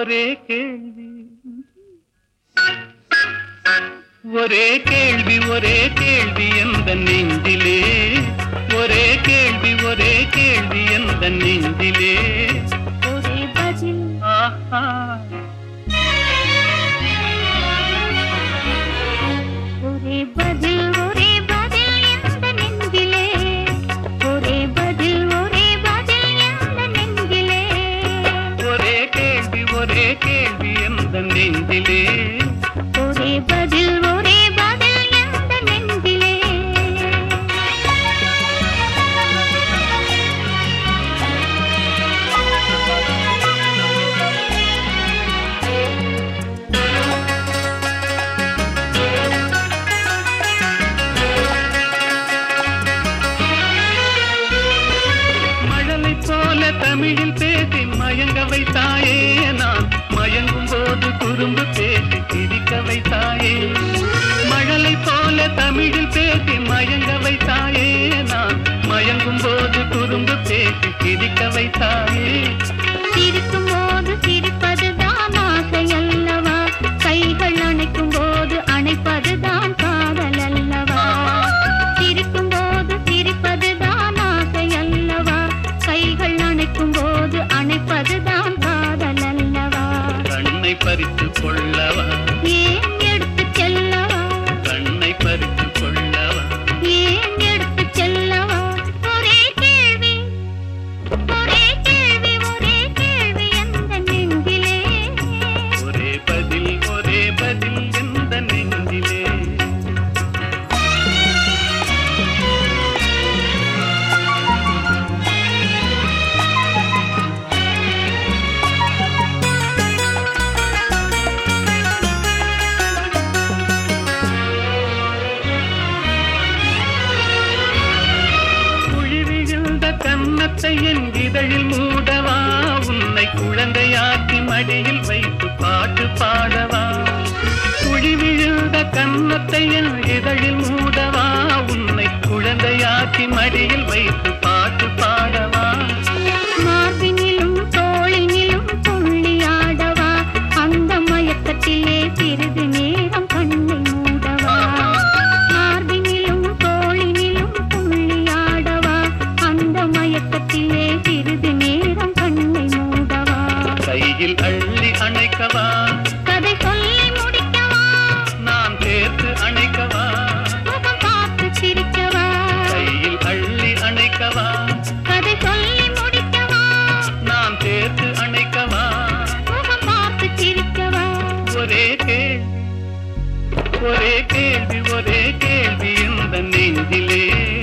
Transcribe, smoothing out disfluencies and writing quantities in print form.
ஒரே கேள்வி ஒரே கேள்வி ஒரே கேள்வி எந்த நெஞ்சிலே ஒரே கேள்வி எந்த நெஞ்சிலே ஒரே பதில் ஆஹா ஒரே பதில் எந்த நெஞ்சிலே ஒரே பதில் எந்த நெஞ்சிலே ஒரே கேள்வி எந்த நெஞ்சிலே ஒரே பதில் எந்த நெஞ்சிலே மழலை போல தமிழில் பேசி மயங்க வைத்தாயே நான் மயங்கும் போது குறும்பு பேசி சிரிக்க வைத்தாயே மழலை போல தமிழில் பேசி மயங்க வைத்தாயே நான் மயங்கும் போது குறும்பு பேசி சிரிக்க வைத்தாயே சிரிக்கும் போது சிரிப்பதுதான் ஆசை அல்லவா கைகள் அணைக்கும் போது அணைப்பதுதான் காதல் அல்லவா சிரிக்கும் போது சிரிப்பதுதான் ஆசை அல்லவா கைகள் அணைக்கும் போது அணைப்பதுதான் காதல் அல்லவா கண்ணை பறித்துக் கொள்ளவா ஏன் எடுத்துச் செல்லவா கண்ணை பறித்துக் கொள்ளவா ஏன் எடுத்துச் செல்லவா ஒரே கேள்வி எந்த நெஞ்சிலே ஒரே பதில் எந்த நெஞ்சிலே கன்னத்தை என் இதழில் மூடவா உன்னை குழந்தையாக்கி மடியில் வைத்து பாட்டு பாடவா குழி விழுந்த கன்னத்தை என் இதழில் மூடவா உன்னை குழந்தையாக்கி மடியில் வைத்து பாட்டு பாடவா மார்பினிலும் தோளினிலும் துள்ளியாடவா அந்த மயக்கத்திலே சிறிது நேரம் கண்ணை மூடவா மார்பினிலும் தோளினிலும் துள்ளியாடவா அந்த மயக்கத்திலே சிறிது நேரம் கண்ணை மூடவா கையில் அள்ளி அணைக்கவா கதை சொல்லி முடிக்கவா நான் சேர்த்து அணைக்கவா முகம் பார்த்து சிரிக்கவா கையில் அள்ளி அணைக்கவா கதை சொல்லி முடிக்கவா நான் சேர்த்து அணைக்கவா முகம் பார்த்து சிரிக்கவா ஒரே கேள்வி எந்த நெஞ்சிலே